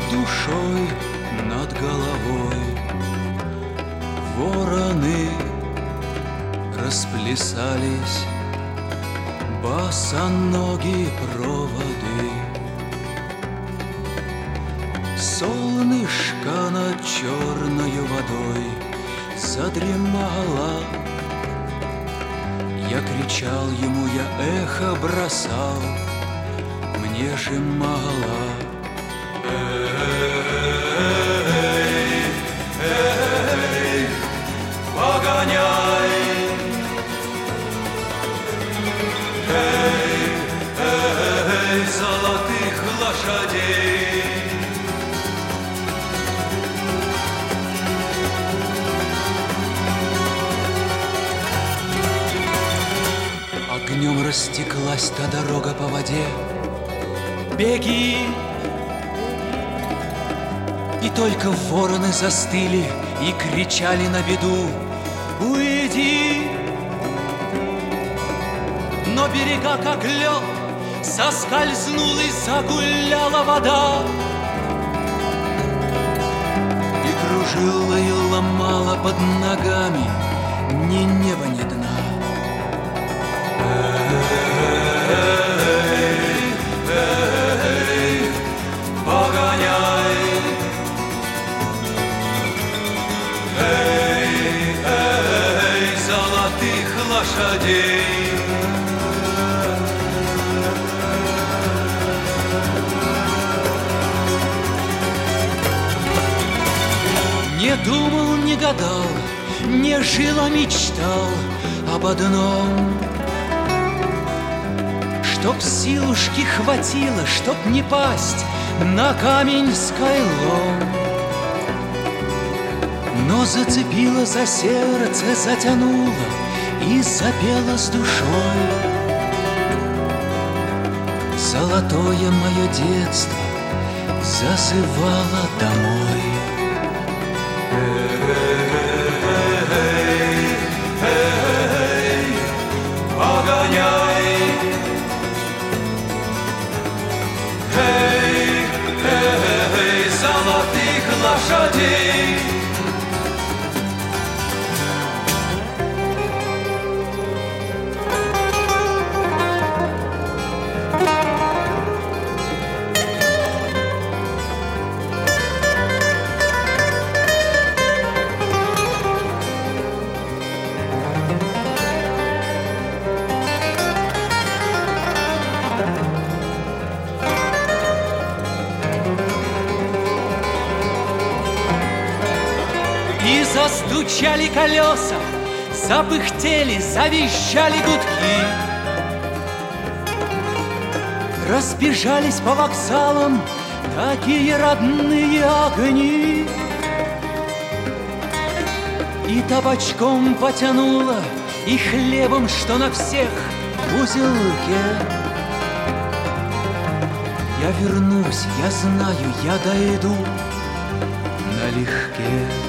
душой над головой. Вороны расплясались, босоногие проводы. Солнышко над черною водой задремало. Я кричал ему, я эхо бросал, мне же мало. Эй, эй, погоняй! Эй, эй, золотых лошадей! Огнем растеклась та дорога по воде. Беги! И только вороны застыли и кричали на беду: уйди! Но берега, как лед, соскользнул и загуляла вода. И кружила и ломала под ногами ни неба, ни дна. Погоняй! Эй, эй, золотых лошадей! Не думал, не гадал, не жил, а мечтал об одном: чтоб силушки хватило, чтоб не пасть на камень скайлом. Но зацепило за сердце, затянуло и запело с душой. Золотое мое детство зазывало домой. Погоняй! Эй, эй, золотых лошадей! И застучали колеса, запыхтели, завизжали гудки. Разбежались по вокзалам такие родные огни. И табачком потянуло, и хлебом, что на всех в узелке. Я вернусь, я знаю, я дойду налегке.